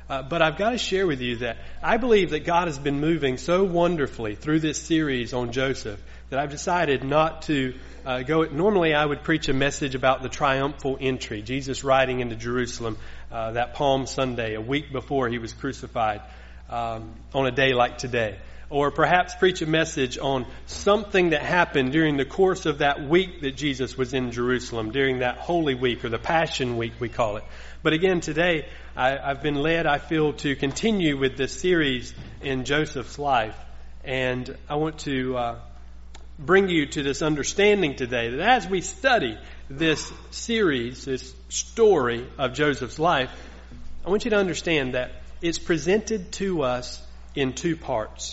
But I've got to share with you that I believe that God has been moving so wonderfully through this series on Joseph that I've decided not to go. Normally I would preach a message about the triumphal entry, Jesus riding into Jerusalem that Palm Sunday, a week before he was crucified, on a day like today. Or perhaps preach a message on something that happened during the course of that week that Jesus was in Jerusalem, during that Holy Week, or the Passion Week we call it. But again, today I've been led, I feel, to continue with this series in Joseph's life. And I want to bring you to this understanding today that as we study this series, this story of Joseph's life, I want you to understand that it's presented to us in two parts.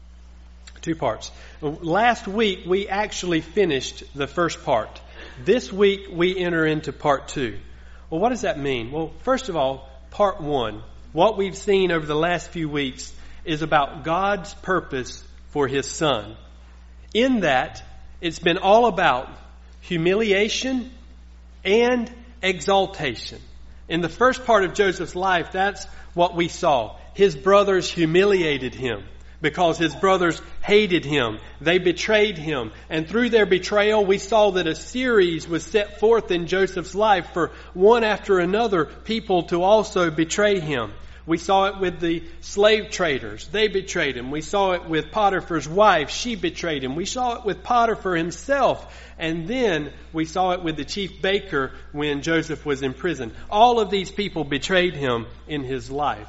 Last week, we actually finished the first part. This week, we enter into part 2. Well, what does that mean? Well, first of all, part 1, what we've seen over the last few weeks is about God's purpose for His Son. In that, it's been all about humiliation and exaltation. In the first part of Joseph's life, that's what we saw. His brothers humiliated him because his brothers hated him. They betrayed him. And through their betrayal, we saw that a series was set forth in Joseph's life for one after another people to also betray him. We saw it with the slave traders. They betrayed him. We saw it with Potiphar's wife. She betrayed him. We saw it with Potiphar himself. And then we saw it with the chief baker when Joseph was in prison. All of these people betrayed him in his life.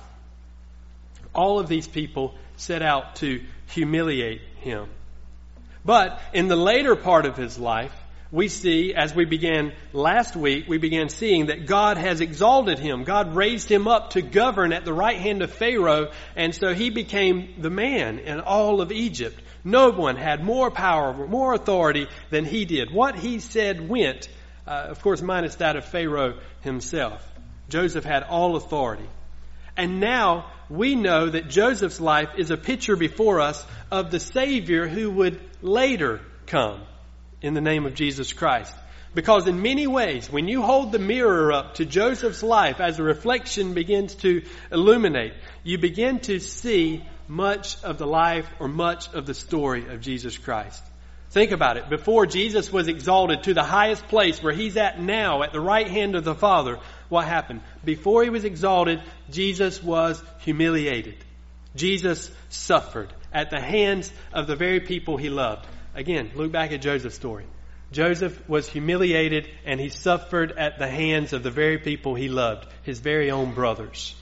All of these people set out to humiliate him. But in the later part of his life, we see, as we began last week, we began seeing that God has exalted him. God raised him up to govern at the right hand of Pharaoh, and so he became the man in all of Egypt. No one had more power, more authority than he did. What he said went, of course, minus that of Pharaoh himself. Joseph had all authority. And now we know that Joseph's life is a picture before us of the Savior who would later come in the name of Jesus Christ. Because in many ways, when you hold the mirror up to Joseph's life as a reflection begins to illuminate, you begin to see much of the life or much of the story of Jesus Christ. Think about it. Before Jesus was exalted to the highest place where he's at now, at the right hand of the Father, what happened? Before he was exalted, Jesus was humiliated. Jesus suffered at the hands of the very people he loved. Again, look back at Joseph's story. Joseph was humiliated and he suffered at the hands of the very people he loved, his very own brothers.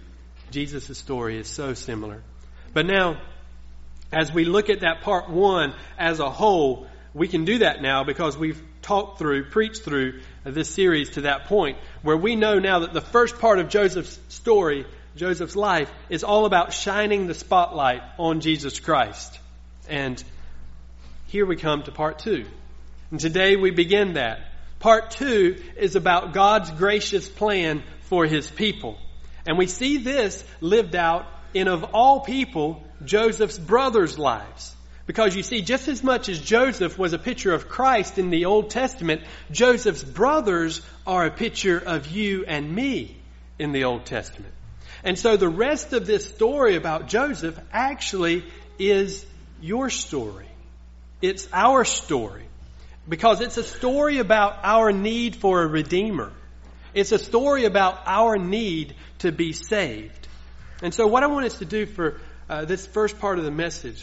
Jesus' story is so similar. But now, as we look at that part 1 as a whole, we can do that now because we've preached through this series to that point where we know now that the first part of Joseph's story, Joseph's life, is all about shining the spotlight on Jesus Christ. And here we come to part 2. And today we begin that. Part 2 is about God's gracious plan for His people. And we see this lived out in, of all people, Joseph's brothers' lives. Because you see, just as much as Joseph was a picture of Christ in the Old Testament, Joseph's brothers are a picture of you and me in the Old Testament. And so the rest of this story about Joseph actually is your story. It's our story. Because it's a story about our need for a Redeemer. It's a story about our need to be saved. And so what I want us to do for this first part of the message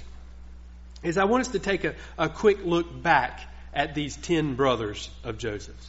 is I want us to take a quick look back at these 10 brothers of Joseph's.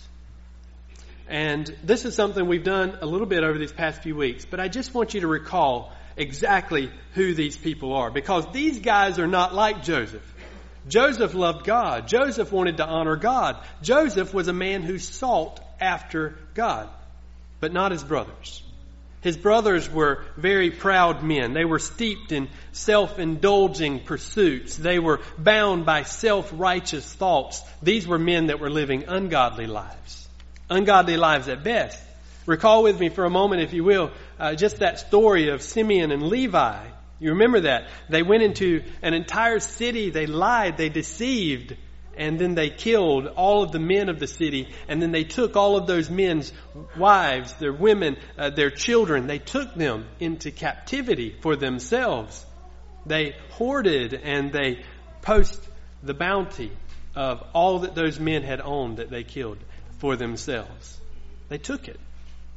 And this is something we've done a little bit over these past few weeks, but I just want you to recall exactly who these people are, because these guys are not like Joseph. Joseph loved God. Joseph wanted to honor God. Joseph was a man who sought after God, but not his brothers. His brothers were very proud men. They were steeped in self-indulging pursuits. They were bound by self-righteous thoughts. These were men that were living ungodly lives. Ungodly lives at best. Recall with me for a moment, if you will, just that story of Simeon and Levi. You remember that. They went into an entire city. They lied. They deceived. and then they killed all of the men of the city, and then they took all of those men's wives, their women, their children. They took them into captivity for themselves. They hoarded and they post the bounty of all that those men had owned that they killed for themselves. They took it.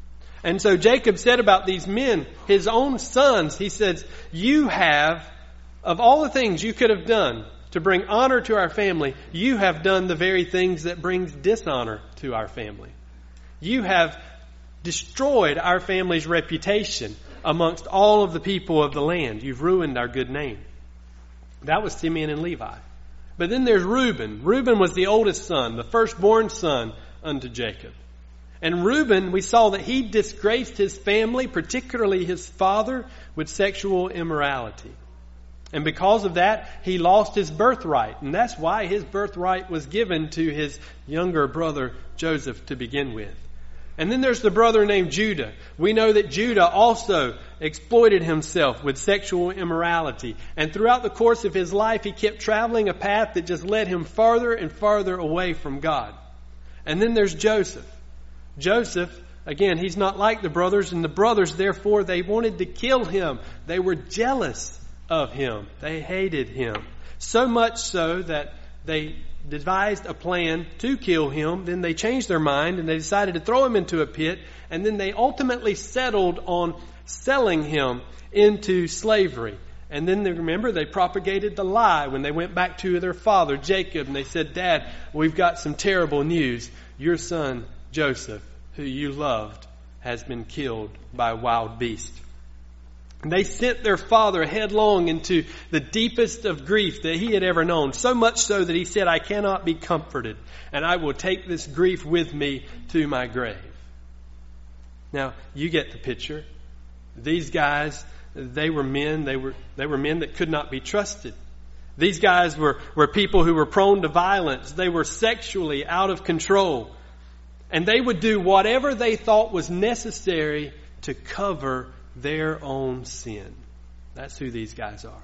And so Jacob said about these men, his own sons, he says, you have, of all the things you could have done to bring honor to our family, you have done the very things that brings dishonor to our family. You have destroyed our family's reputation amongst all of the people of the land. You've ruined our good name. That was Simeon and Levi. But then there's Reuben. Reuben was the oldest son, the firstborn son unto Jacob. And Reuben, we saw that he disgraced his family, particularly his father, with sexual immorality. And because of that, he lost his birthright. And that's why his birthright was given to his younger brother Joseph to begin with. And then there's the brother named Judah. We know that Judah also exploited himself with sexual immorality. And throughout the course of his life, he kept traveling a path that just led him farther and farther away from God. And then there's Joseph. Joseph, again, he's not like the brothers, and the brothers, therefore, they wanted to kill him. They were jealous of him. They hated him. So much so that they devised a plan to kill him. Then they changed their mind and they decided to throw him into a pit. And then they ultimately settled on selling him into slavery. And then they propagated the lie when they went back to their father, Jacob, and they said, Dad, we've got some terrible news. Your son, Joseph, who you loved, has been killed by a wild beast. And they sent their father headlong into the deepest of grief that he had ever known. So much so that he said, I cannot be comforted, and I will take this grief with me to my grave. Now, you get the picture. These guys, they were men. They were men that could not be trusted. These guys were people who were prone to violence. They were sexually out of control. And they would do whatever they thought was necessary to cover their own sin. That's who these guys are.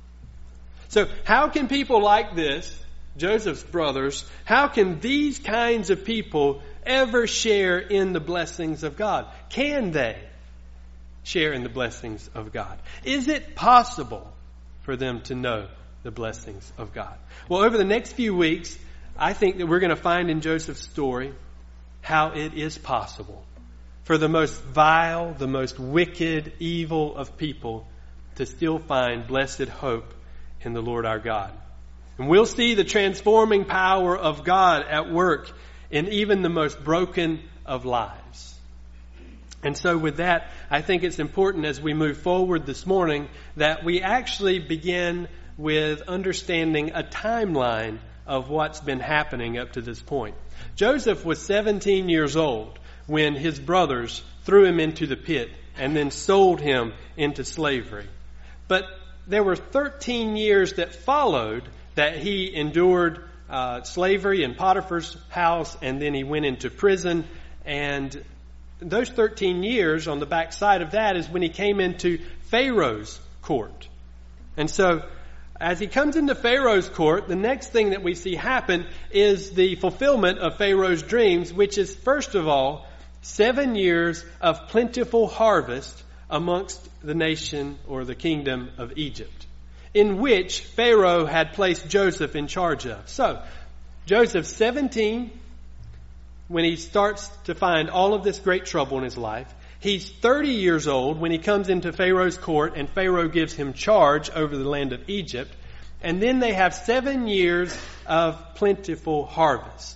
So how can people like this, Joseph's brothers, how can these kinds of people ever share in the blessings of God? Can they share in the blessings of God? Is it possible for them to know the blessings of God? Well, over the next few weeks, I think that we're going to find in Joseph's story how it is possible for the most vile, the most wicked, evil of people to still find blessed hope in the Lord our God. And we'll see the transforming power of God at work in even the most broken of lives. And so with that, I think it's important as we move forward this morning that we actually begin with understanding a timeline of what's been happening up to this point. Joseph was 17 years old when his brothers threw him into the pit and then sold him into slavery. But there were 13 years that followed that he endured slavery in Potiphar's house, and then he went into prison. And those 13 years, on the backside of that, is when he came into Pharaoh's court. And so as he comes into Pharaoh's court, the next thing that we see happen is the fulfillment of Pharaoh's dreams, which is, first of all, 7 years of plentiful harvest amongst the nation or the kingdom of Egypt, in which Pharaoh had placed Joseph in charge of. So, Joseph's 17 when he starts to find all of this great trouble in his life. He's 30 years old when he comes into Pharaoh's court and Pharaoh gives him charge over the land of Egypt. And then they have 7 years of plentiful harvest.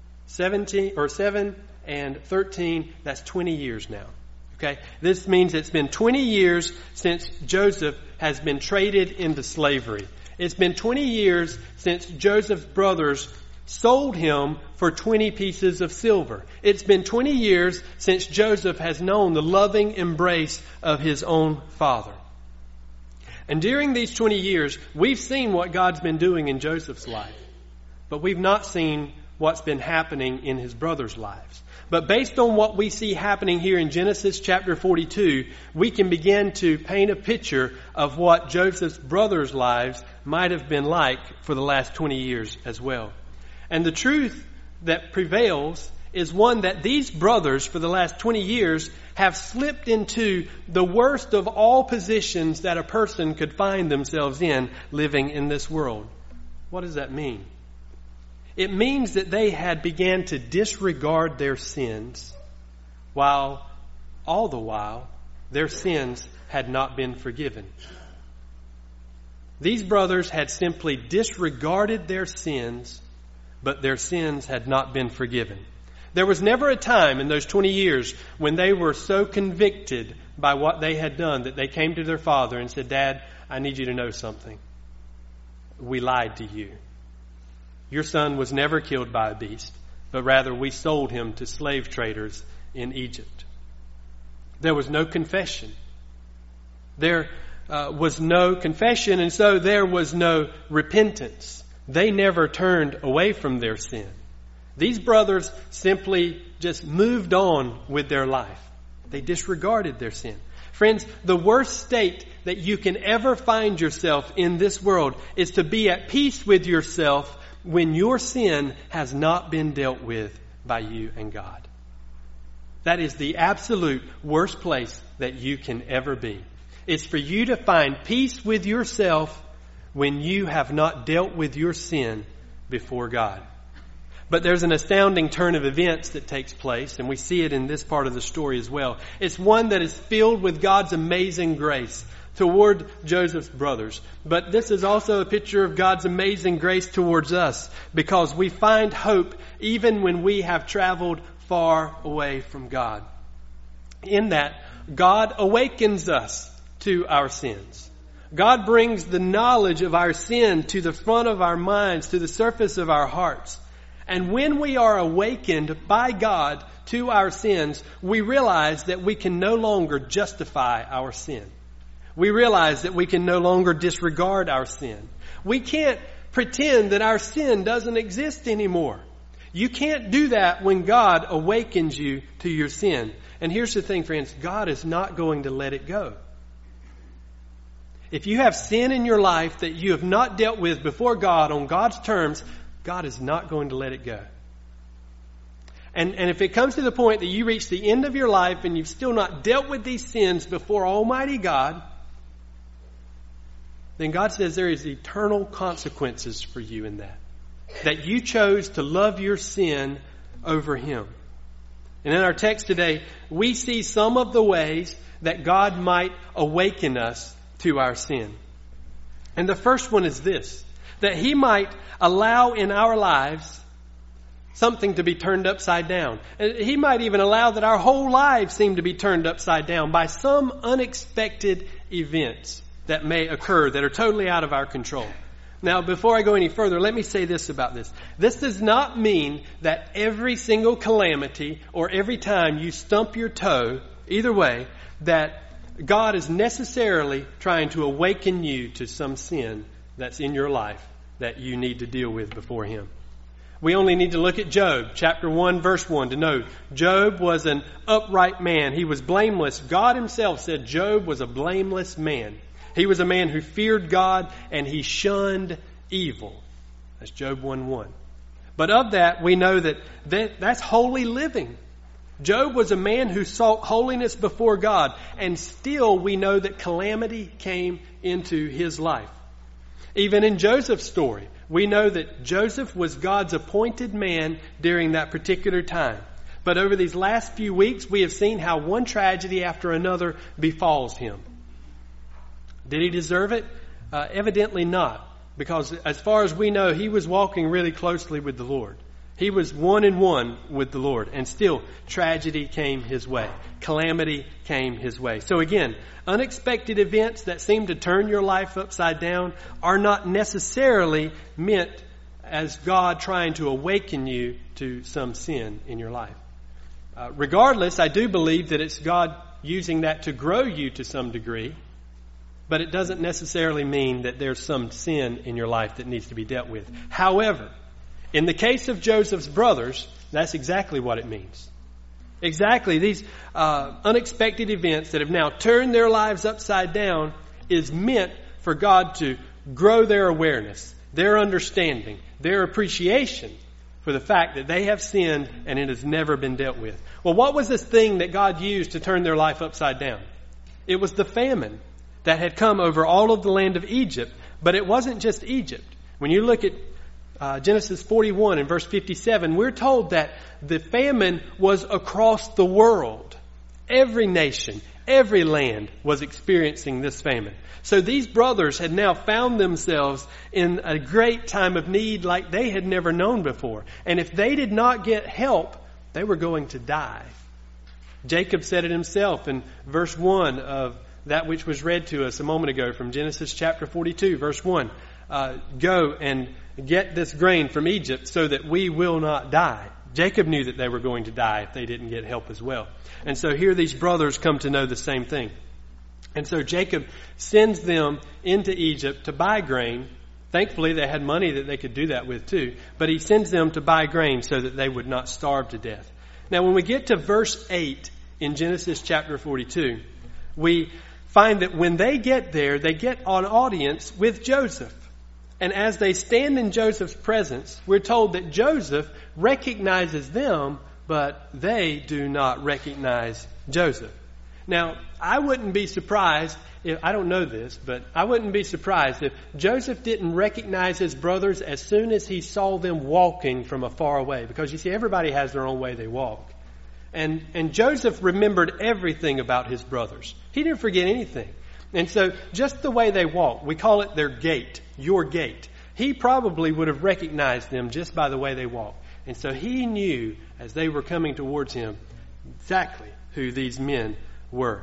7 and 13, that's 20 years now. Okay? This means it's been 20 years since Joseph has been traded into slavery. It's been 20 years since Joseph's brothers sold him for 20 pieces of silver. It's been 20 years since Joseph has known the loving embrace of his own father. And during these 20 years, we've seen what God's been doing in Joseph's life. But we've not seen what's been happening in his brothers' lives. But based on what we see happening here in Genesis chapter 42, we can begin to paint a picture of what Joseph's brothers' lives might have been like for the last 20 years as well. And the truth that prevails is one that these brothers for the last 20 years have slipped into the worst of all positions that a person could find themselves in living in this world. What does that mean? It means that they had began to disregard their sins, while all the while their sins had not been forgiven. These brothers had simply disregarded their sins, but their sins had not been forgiven. There was never a time in those 20 years when they were so convicted by what they had done that they came to their father and said, "Dad, I need you to know something. We lied to you. Your son was never killed by a beast, but rather we sold him to slave traders in Egypt." There was no confession. There was no confession, and so there was no repentance. They never turned away from their sin. These brothers simply just moved on with their life. They disregarded their sin. Friends, the worst state that you can ever find yourself in this world is to be at peace with yourself when your sin has not been dealt with by you and God. That is the absolute worst place that you can ever be. It's for you to find peace with yourself when you have not dealt with your sin before God. But there's an astounding turn of events that takes place, and we see it in this part of the story as well. It's one that is filled with God's amazing grace toward Joseph's brothers. But this is also a picture of God's amazing grace towards us, because we find hope even when we have traveled far away from God. In that, God awakens us to our sins. God brings the knowledge of our sin to the front of our minds, to the surface of our hearts. And when we are awakened by God to our sins, we realize that we can no longer justify our sin. We realize that we can no longer disregard our sin. We can't pretend that our sin doesn't exist anymore. You can't do that when God awakens you to your sin. And here's the thing, friends, God is not going to let it go. If you have sin in your life that you have not dealt with before God on God's terms, God is not going to let it go. And if it comes to the point that you reach the end of your life and you've still not dealt with these sins before Almighty God, then God says there is eternal consequences for you in that. That you chose to love your sin over Him. And in our text today, we see some of the ways that God might awaken us to our sin. And the first one is this, that He might allow in our lives something to be turned upside down. And He might even allow that our whole lives seem to be turned upside down by some unexpected events that may occur that are totally out of our control. Now, before I go any further, let me say this about this. This does not mean that every single calamity or every time you stump your toe, either way, that God is necessarily trying to awaken you to some sin that's in your life that you need to deal with before Him. We only need to look at Job, chapter 1, verse 1, to know Job was an upright man. He was blameless. God Himself said Job was a blameless man. He was a man who feared God and he shunned evil. That's Job 1:1. But of that, we know that's holy living. Job was a man who sought holiness before God, and still we know that calamity came into his life. Even in Joseph's story, we know that Joseph was God's appointed man during that particular time. But over these last few weeks, we have seen how one tragedy after another befalls him. Did he deserve it? Evidently not, because as far as we know, he was walking really closely with the Lord. He was 1-on-1 with the Lord, and still tragedy came his way. Calamity came his way. So again, unexpected events that seem to turn your life upside down are not necessarily meant as God trying to awaken you to some sin in your life. Regardless, I do believe that it's God using that to grow you to some degree, but it doesn't necessarily mean that there's some sin in your life that needs to be dealt with. However, in the case of Joseph's brothers, that's exactly what it means. Exactly. These unexpected events that have now turned their lives upside down is meant for God to grow their awareness, their understanding, their appreciation for the fact that they have sinned and it has never been dealt with. Well, what was this thing that God used to turn their life upside down? It was the famine that had come over all of the land of Egypt, but it wasn't just Egypt. When you look at Genesis 41 and verse 57, we're told that the famine was across the world. Every nation, every land was experiencing this famine. So these brothers had now found themselves in a great time of need like they had never known before. And if they did not get help, they were going to die. Jacob said it himself in verse 1 of that which was read to us a moment ago from Genesis chapter 42, verse 1. Go and get this grain from Egypt so that we will not die. Jacob knew that they were going to die if they didn't get help as well. And so here these brothers come to know the same thing. And so Jacob sends them into Egypt to buy grain. Thankfully, they had money that they could do that with too. But he sends them to buy grain so that they would not starve to death. Now, when we get to verse 8 in Genesis chapter 42, we find that when they get there, they get an audience with Joseph. And as they stand in Joseph's presence, we're told that Joseph recognizes them, but they do not recognize Joseph. Now, I wouldn't be surprised if, I don't know this, but I wouldn't be surprised if Joseph didn't recognize his brothers as soon as he saw them walking from afar away. Because you see, everybody has their own way they walk. And Joseph remembered everything about his brothers. He didn't forget anything. And so just the way they walk, we call it their gait, your gait. He probably would have recognized them just by the way they walk. And so he knew as they were coming towards him exactly who these men were.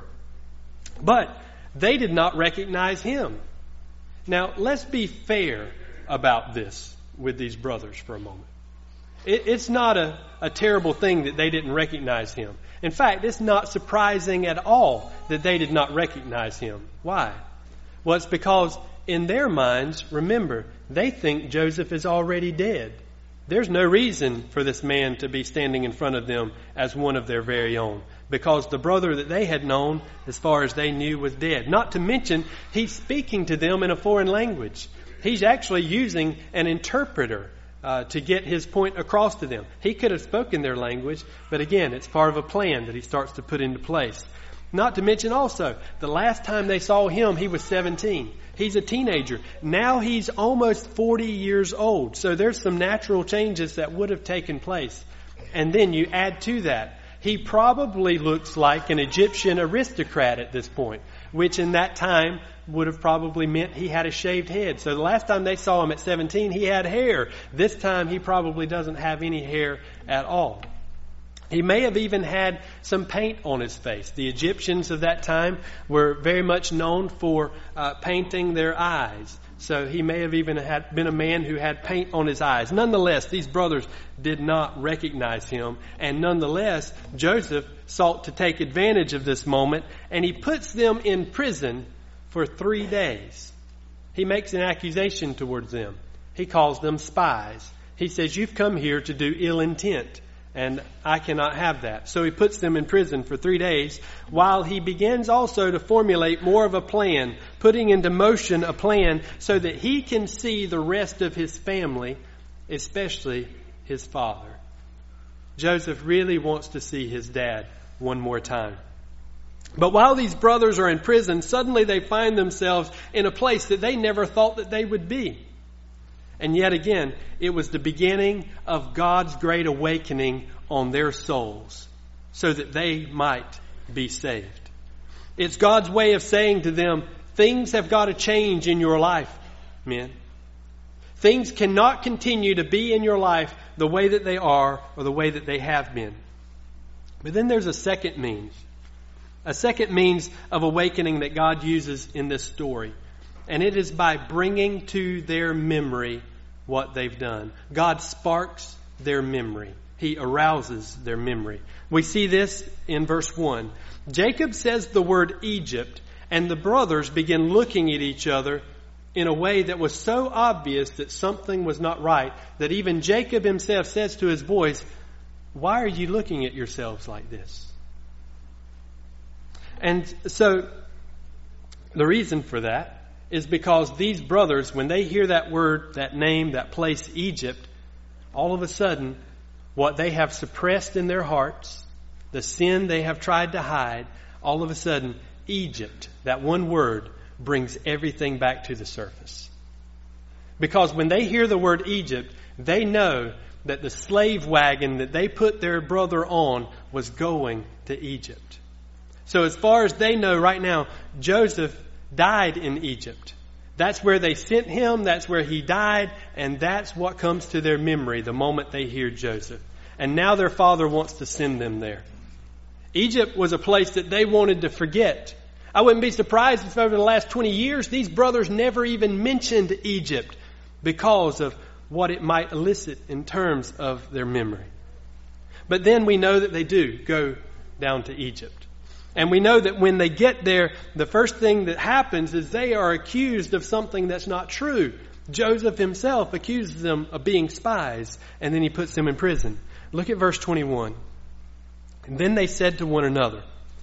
But they did not recognize him. Now, let's be fair about this with these brothers for a moment. It's not a terrible thing that they didn't recognize him. In fact, it's not surprising at all that they did not recognize him. Why? Well, it's because in their minds, remember, they think Joseph is already dead. There's no reason for this man to be standing in front of them as one of their very own, because the brother that they had known, as far as they knew, was dead. Not to mention, he's speaking to them in a foreign language. He's actually using an interpreter to get his point across to them. He could have spoken their language, but again, it's part of a plan that he starts to put into place. Not to mention also, the last time they saw him, he was 17. He's a teenager. Now he's almost 40 years old. So there's some natural changes that would have taken place. And then you add to that, he probably looks like an Egyptian aristocrat at this point, which in that time would have probably meant he had a shaved head. So the last time they saw him at 17, he had hair. This time he probably doesn't have any hair at all. He may have even had some paint on his face. The Egyptians of that time were very much known for painting their eyes. So he may have even been a man who had paint on his eyes. Nonetheless, these brothers did not recognize him. And nonetheless, Joseph sought to take advantage of this moment, and he puts them in prison for 3 days. He makes an accusation towards them. He calls them spies. He says, "You've come here to do ill intent, and I cannot have that." So he puts them in prison for 3 days, while he begins also to formulate more of a plan, putting into motion a plan so that he can see the rest of his family, especially his father. Joseph really wants to see his dad one more time. But while these brothers are in prison, suddenly they find themselves in a place that they never thought that they would be. And yet again, it was the beginning of God's great awakening on their souls so that they might be saved. It's God's way of saying to them, things have got to change in your life, men. Things cannot continue to be in your life the way that they are or the way that they have been. But then there's a second means of awakening that God uses in this story. And it is by bringing to their memory what they've done. God sparks their memory. He arouses their memory. We see this in verse 1. Jacob says the word Egypt, and the brothers begin looking at each other in a way that was so obvious that something was not right, that even Jacob himself says to his boys, "Why are you looking at yourselves like this?" And so the reason for that is because these brothers, when they hear that word, that name, that place, Egypt, all of a sudden, what they have suppressed in their hearts, the sin they have tried to hide, all of a sudden, Egypt, that one word, brings everything back to the surface. Because when they hear the word Egypt, they know that the slave wagon that they put their brother on was going to Egypt. So as far as they know right now, Joseph died in Egypt. That's where they sent him, that's where he died, and that's what comes to their memory the moment they hear Joseph. And now their father wants to send them there. Egypt was a place that they wanted to forget. I wouldn't be surprised if over the last 20 years these brothers never even mentioned Egypt because of what it might elicit in terms of their memory. But then we know that they do go down to Egypt. And we know that when they get there, the first thing that happens is they are accused of something that's not true. Joseph himself accuses them of being spies, and then he puts them in prison. Look at verse 21. And then they said to one another,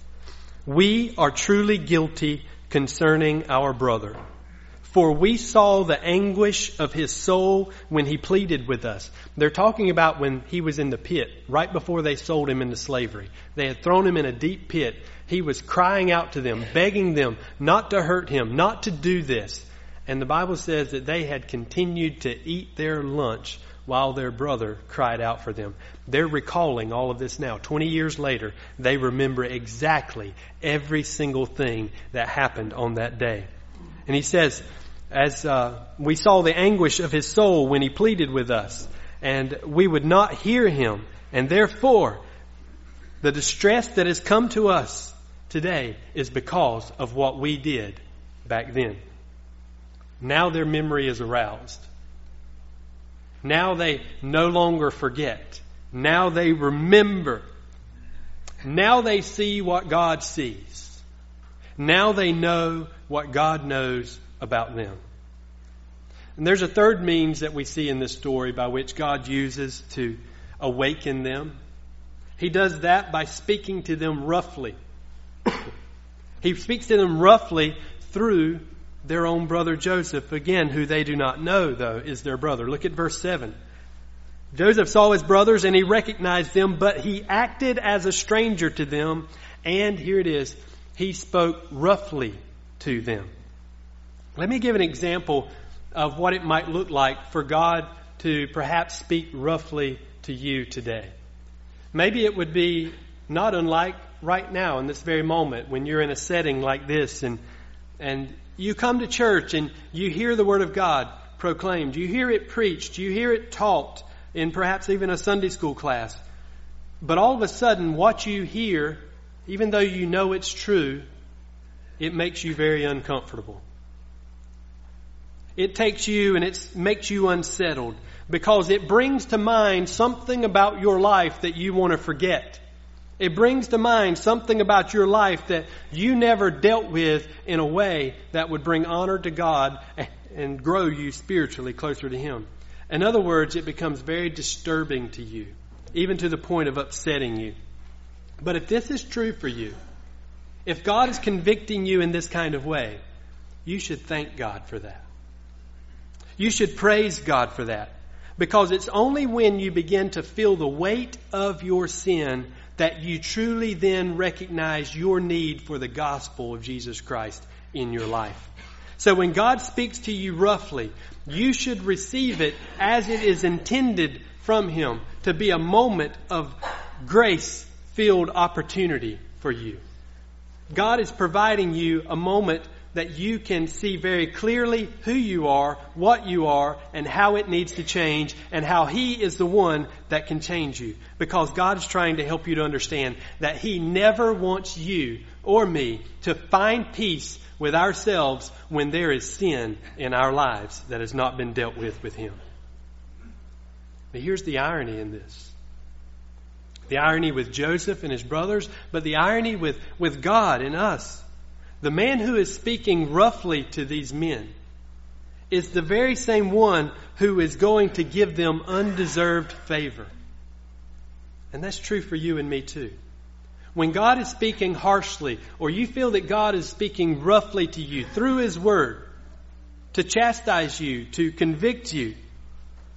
"We are truly guilty concerning our brother. For we saw the anguish of his soul when he pleaded with us." They're talking about when he was in the pit, right before they sold him into slavery. They had thrown him in a deep pit. He was crying out to them, begging them not to hurt him, not to do this. And the Bible says that they had continued to eat their lunch while their brother cried out for them. They're recalling all of this now. 20 years later, they remember exactly every single thing that happened on that day. And he says, as we saw the anguish of his soul when he pleaded with us, and we would not hear him. And therefore, the distress that has come to us today is because of what we did back then. Now their memory is aroused. Now they no longer forget. Now they remember. Now they see what God sees. Now they know what God knows about them. And there's a third means that we see in this story by which God uses to awaken them. He does that by speaking to them roughly. He speaks to them roughly through their own brother Joseph, again, who they do not know, though, is their brother. Look at verse 7. Joseph saw his brothers and he recognized them, but he acted as a stranger to them. And here it is, he spoke roughly to them. Let me give an example of what it might look like for God to perhaps speak roughly to you today. Maybe it would be not unlike right now in this very moment when you're in a setting like this and you come to church and you hear the Word of God proclaimed. You hear it preached. You hear it taught in perhaps even a Sunday school class. But all of a sudden what you hear, even though you know it's true, it makes you very uncomfortable. It takes you and it makes you unsettled because it brings to mind something about your life that you want to forget. It brings to mind something about your life that you never dealt with in a way that would bring honor to God and grow you spiritually closer to Him. In other words, it becomes very disturbing to you, even to the point of upsetting you. But if this is true for you, if God is convicting you in this kind of way, you should thank God for that. You should praise God for that. Because it's only when you begin to feel the weight of your sin that you truly then recognize your need for the gospel of Jesus Christ in your life. So when God speaks to you roughly, you should receive it as it is intended from Him to be a moment of grace-filled opportunity for you. God is providing you a moment that you can see very clearly who you are, what you are, and how it needs to change, and how He is the one that can change you. Because God is trying to help you to understand that He never wants you or me to find peace with ourselves when there is sin in our lives that has not been dealt with Him. But here's the irony in this. The irony with Joseph and his brothers, but the irony with God and us. The man who is speaking roughly to these men is the very same one who is going to give them undeserved favor. And that's true for you and me too. When God is speaking harshly, or you feel that God is speaking roughly to you through His Word, to chastise you, to convict you,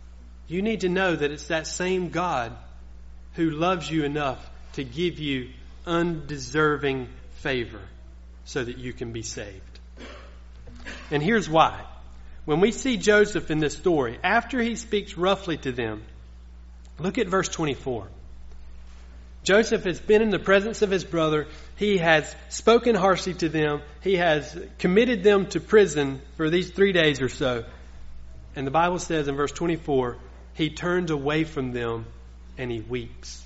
You need to know that it's that same God who loves you enough to give you undeserving favor so that you can be saved. And here's why. When we see Joseph in this story, after he speaks roughly to them, look at verse 24. Joseph has been in the presence of his brother. He has spoken harshly to them. He has committed them to prison for these 3 days or so. And the Bible says in verse 24, he turns away from them and he weeps.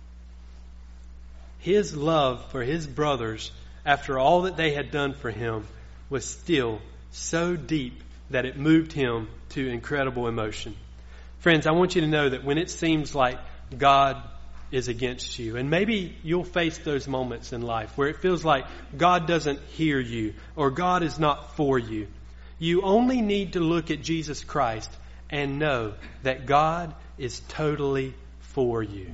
His love for his brothers, after all that they had done for him, was still so deep that it moved him to incredible emotion. Friends, I want you to know that when it seems like God is against you, and maybe you'll face those moments in life where it feels like God doesn't hear you or God is not for you, you only need to look at Jesus Christ and know that God is totally for you.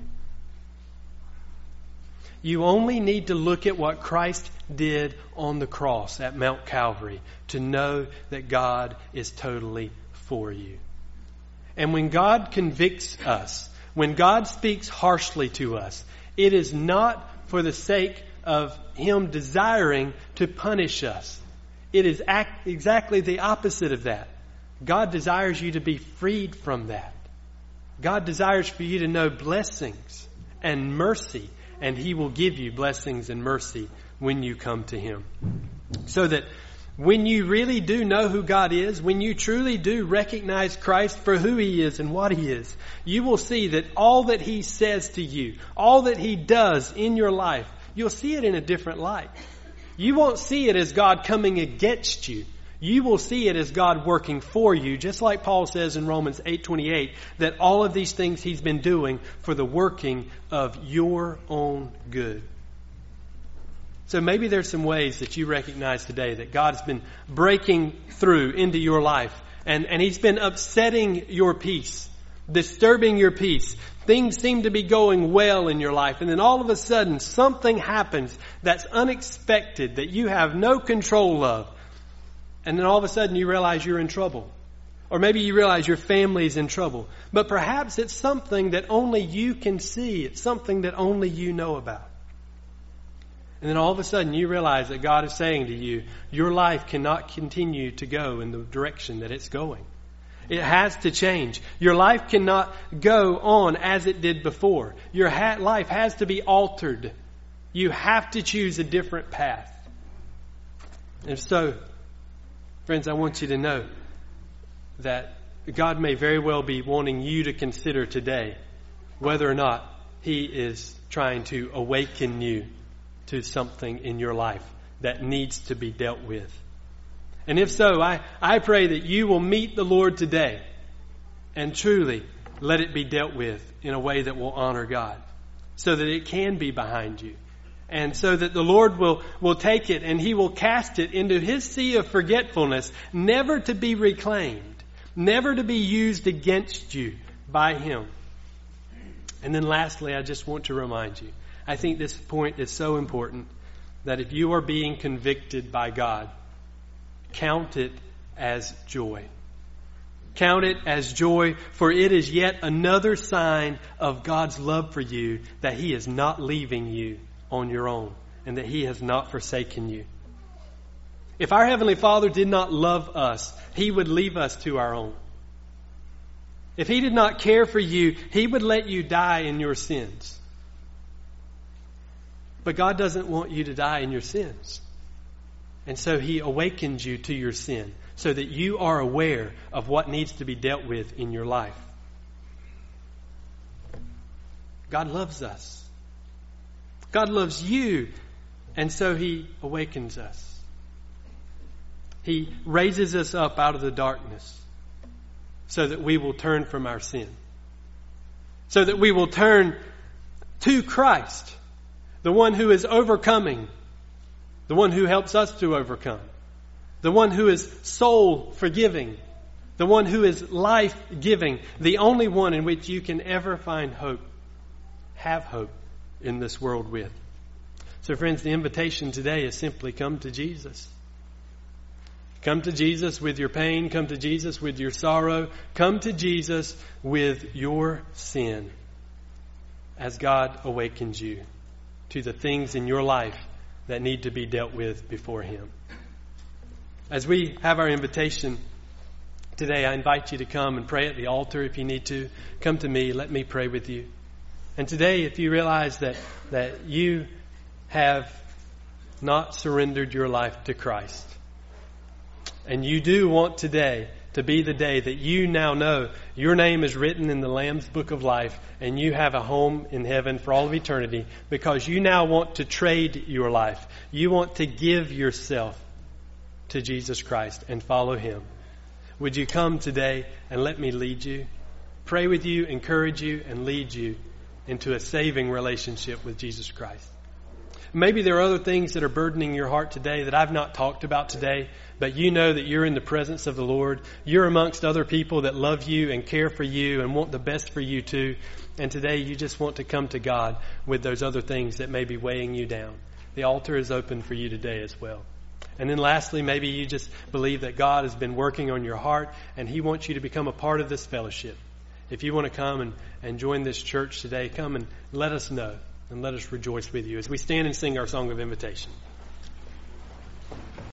You only need to look at what Christ did on the cross at Mount Calvary to know that God is totally for you. And when God convicts us, when God speaks harshly to us, it is not for the sake of Him desiring to punish us. It is exactly the opposite of that. God desires you to be freed from that. God desires for you to know blessings and mercy, and He will give you blessings and mercy when you come to Him. So that when you really do know who God is, when you truly do recognize Christ for who He is and what He is, you will see that all that He says to you, all that He does in your life, you'll see it in a different light. You won't see it as God coming against you. You will see it as God working for you, just like Paul says in Romans 8:28, that all of these things He's been doing for the working of your own good. So maybe there's some ways that you recognize today that God's been breaking through into your life, and He's been upsetting your peace, disturbing your peace. Things seem to be going well in your life, and then all of a sudden something happens that's unexpected, that you have no control of. And then all of a sudden you realize you're in trouble. Or maybe you realize your family's in trouble. But perhaps it's something that only you can see. It's something that only you know about. And then all of a sudden you realize that God is saying to you, your life cannot continue to go in the direction that it's going. It has to change. Your life cannot go on as it did before. Your life has to be altered. You have to choose a different path. And so, friends, I want you to know that God may very well be wanting you to consider today whether or not He is trying to awaken you to something in your life that needs to be dealt with. And if so, I pray that you will meet the Lord today and truly let it be dealt with in a way that will honor God, so that it can be behind you. And so that the Lord will take it and He will cast it into His sea of forgetfulness, never to be reclaimed, never to be used against you by Him. And then lastly, I just want to remind you, I think this point is so important, that if you are being convicted by God, count it as joy. Count it as joy, for it is yet another sign of God's love for you, that He is not leaving you on your own, and that He has not forsaken you. If our Heavenly Father did not love us, He would leave us to our own. If He did not care for you, He would let you die in your sins. But God doesn't want you to die in your sins. And so He awakens you to your sin, so that you are aware of what needs to be dealt with in your life. God loves us. God loves you, and so He awakens us. He raises us up out of the darkness so that we will turn from our sin. So that we will turn to Christ, the one who is overcoming, the one who helps us to overcome, the one who is soul forgiving, the one who is life giving, the only one in which you can ever find hope, have hope in this world with. So friends, the invitation today is simply come to Jesus. Come to Jesus with your pain. Come to Jesus with your sorrow. Come to Jesus with your sin as God awakens you to the things in your life that need to be dealt with before Him. As we have our invitation today, I invite you to come and pray at the altar if you need to. Come to me. Let me pray with you. And today, if you realize that you have not surrendered your life to Christ, and you do want today to be the day that you now know your name is written in the Lamb's Book of Life and you have a home in heaven for all of eternity because you now want to trade your life. You want to give yourself to Jesus Christ and follow Him. Would you come today and let me lead you? Pray with you, encourage you, and lead you into a saving relationship with Jesus Christ. Maybe there are other things that are burdening your heart today that I've not talked about today, but you know that you're in the presence of the Lord. You're amongst other people that love you and care for you and want the best for you too. And today you just want to come to God with those other things that may be weighing you down. The altar is open for you today as well. And then lastly, maybe you just believe that God has been working on your heart and He wants you to become a part of this fellowship. If you want to come and join this church today, come and let us know and let us rejoice with you as we stand and sing our song of invitation.